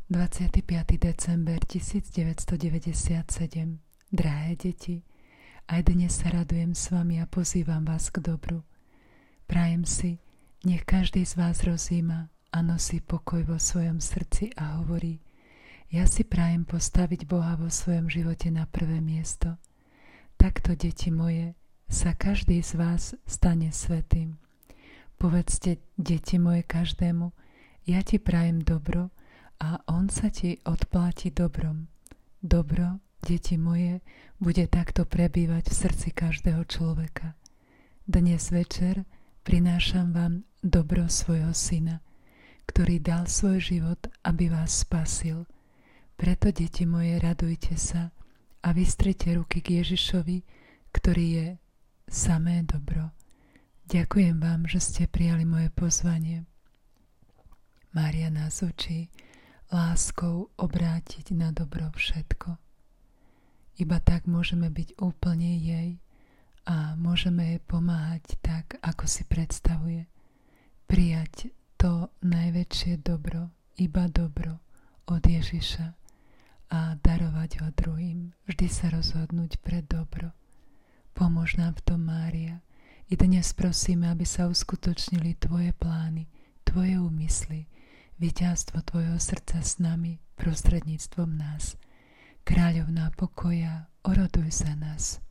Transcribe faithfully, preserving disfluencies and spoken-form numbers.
dvadsiateho piateho december tisícdeväťstodeväťdesiatsedem. Drahé deti, aj dnes sa radujem s vami a pozývam vás k dobru. Prajem si, nech každý z vás rozjíma a nosí pokoj vo svojom srdci a hovorí: ja si prajem postaviť Boha vo svojom živote na prvé miesto. Takto, deti moje, sa každý z vás stane svätým. Povedzte, deti moje, každému: ja ti prajem dobro a on sa ti odpláti dobrom. Dobro, deti moje, bude takto prebývať v srdci každého človeka. Dnes večer prinášam vám dobro svojho syna, ktorý dal svoj život, aby vás spasil. Preto, deti moje, radujte sa a vystrite ruky k Ježišovi, ktorý je samé dobro. Ďakujem vám, že ste prijali moje pozvanie. Mária nás učí láskou obrátiť na dobro všetko. Iba tak môžeme byť úplne jej a môžeme jej pomáhať tak, ako si predstavuje. Prijať to najväčšie dobro, iba dobro od Ježiša a darovať ho druhým. Vždy sa rozhodnúť pre dobro. Pomôž nám v tom, Mária. I dnes prosíme, aby sa uskutočnili tvoje plány, tvoje úmysly, víťazstvo tvojho srdca s nami prostredníctvom nás. Kráľovná pokoja, oroduj za nás.